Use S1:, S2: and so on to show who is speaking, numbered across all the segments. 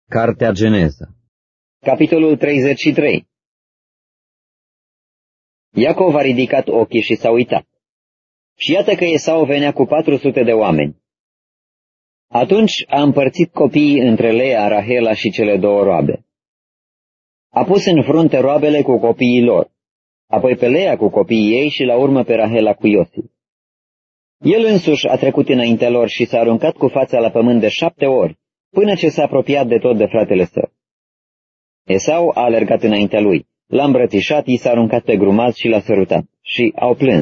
S1: Cartea Geneza,
S2: Capitolul 33. Iacov a ridicat ochii și s-a uitat. Și iată că Esau venea cu 400 de oameni. Atunci a împărțit copiii între Lea, Rahela și cele două roabe. A pus în frunte roabele cu copiii lor, apoi pe Lea cu copiii ei și la urmă pe Rahela cu Iosif. El însuși a trecut înaintea lor și s-a aruncat cu fața la pământ de 7 ori, până ce s-a apropiat de tot de fratele său. Esau a alergat înaintea lui, l-a îmbrățișat, i s-a aruncat pe grumaz și l-a sărutat și au plâns.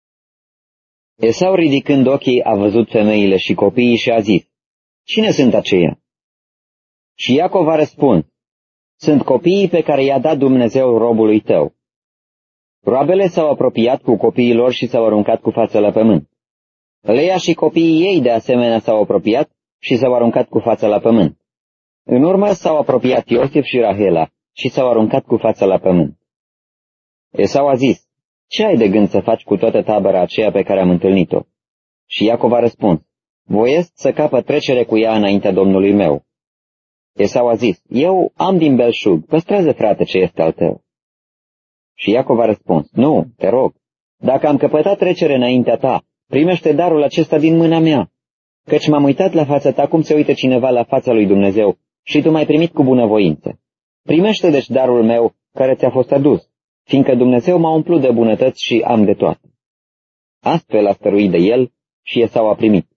S2: Esau, ridicând ochii, a văzut femeile și copiii și a zis: „Cine sunt aceia?” Și Iacov a răspuns: „Sunt copiii pe care i-a dat Dumnezeu robului tău.” Roabele s-au apropiat cu copiii lor și s-au aruncat cu fața la pământ. Lea și copiii ei de asemenea s-au apropiat și s-au aruncat cu fața la pământ. În urmă s-au apropiat Iosif și Rahela și s-au aruncat cu fața la pământ. Esau a zis: „Ce ai de gând să faci cu toată tabăra aceea pe care am întâlnit-o?” Și Iacov a răspuns: „Voiesc să capăt trecere cu ea înaintea Domnului meu.” Esau a zis: „Eu am din belșug, păstrează, frate, ce este al tău.” Și Iacov a răspuns: „Nu, te rog, dacă am căpătat trecere înaintea ta, primește darul acesta din mâna mea, căci m-am uitat la fața ta cum se uită cineva la fața lui Dumnezeu și tu m-ai primit cu bunăvoință. Primește deci darul meu care ți-a fost adus, fiindcă Dumnezeu m-a umplut de bunătăți și am de toate.” Astfel a stăruit de el și Esau a primit.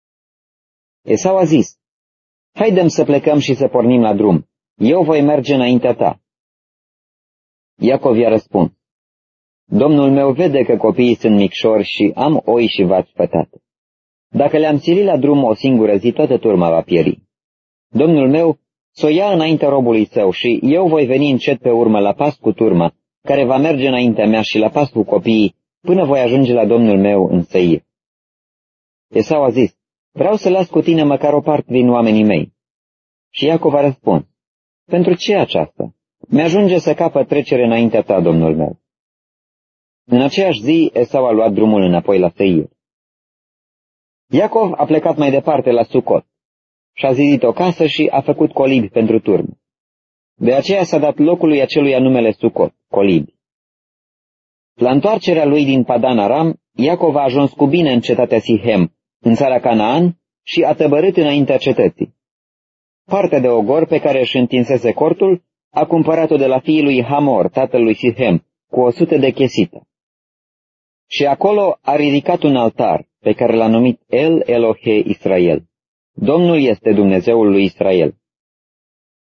S2: Esau a zis: „Haidem să plecăm și să pornim la drum. Eu voi merge înaintea ta.” Iacov i-a răspuns: „Domnul meu vede că copiii sunt micșori și am oi și vaci spătate. Dacă le-am silit la drum o singură zi, toată turma va pieri. Domnul meu s-o ia înaintea robului său și eu voi veni încet pe urmă la pas cu turma, care va merge înaintea mea, și la pas cu copiii, până voi ajunge la domnul meu în Seir.” Esau a zis: „Vreau să las cu tine măcar o parte din oamenii mei.” Și Iacov a răspuns: „Pentru ce aceasta? Mi-ajunge să capăt trecere înaintea ta, domnul meu.” În aceeași zi, Esau a luat drumul înapoi la Seir. Iacov a plecat mai departe la Sucot și-a zidit o casă și a făcut colibi pentru turmă. De aceea s-a dat locului aceluia numele Sucot, colibi. La întoarcerea lui din Padan Aram, Iacov a ajuns cu bine în cetatea Sihem, în țara Canaan, și a tăbărât înaintea cetății. Partea de ogor pe care își întinsese cortul a cumpărat-o de la fiii lui Hamor, tatăl lui Sihem, cu 100 de chesită. Și acolo a ridicat un altar pe care l-a numit El Elohe Israel. Domnul este Dumnezeul lui Israel.